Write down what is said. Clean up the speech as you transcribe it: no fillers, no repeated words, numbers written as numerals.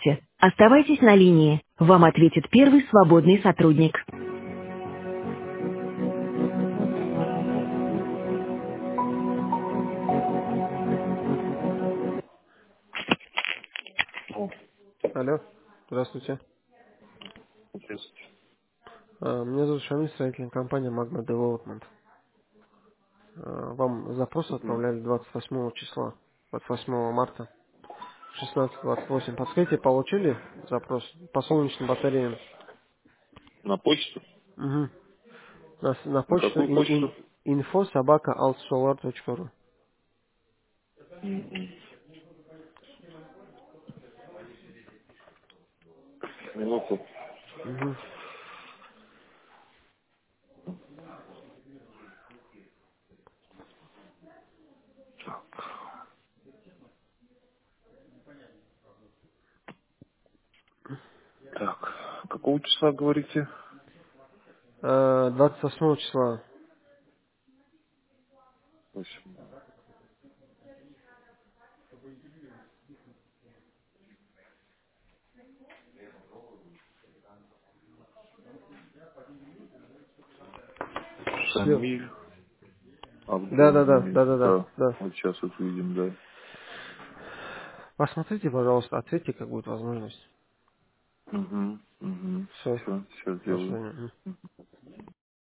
Здравствуйте. Оставайтесь на линии. Вам ответит первый свободный сотрудник. Алло, здравствуйте. Здравствуйте. Меня зовут Шамиль, строительная компания Magma Development. Вам запрос Мгм. отправляли 28 числа, 28 марта, 16:28. Подскажите, получили запрос по солнечным батареям? На почту? Угу. На На почту какую почту? info@altsolar.ru. Мгм. Минуту. Угу. Так, какого числа говорите? 28 числа. 8. Все. Шамиль Да, да, да, Абдулгамид. да, да, да, Да, да. вот сейчас вот видим, да. Посмотрите, пожалуйста, ответьте, как будет возможность. Угу, угу. Все. Все, сейчас До сделаю. свидания.